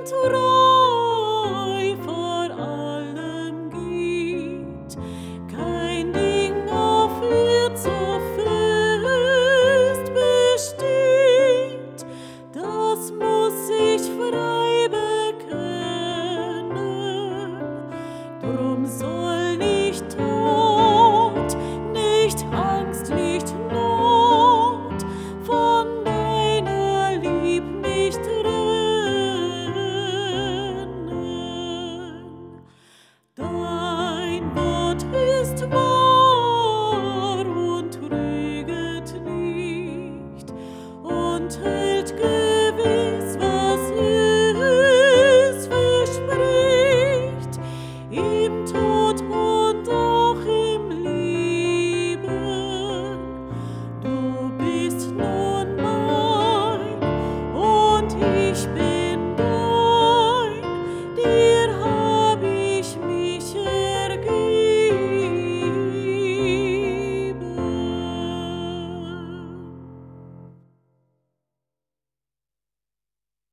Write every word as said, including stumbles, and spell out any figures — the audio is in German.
treu vor allem geht. Kein Ding auf Erden so fest besteht, das muss ich frei bekennen. Drum soll nicht Tod, nicht Angst, nicht Not von deiner Lieb mich trennen. Dein Wort ist wahr und trüget nicht und hält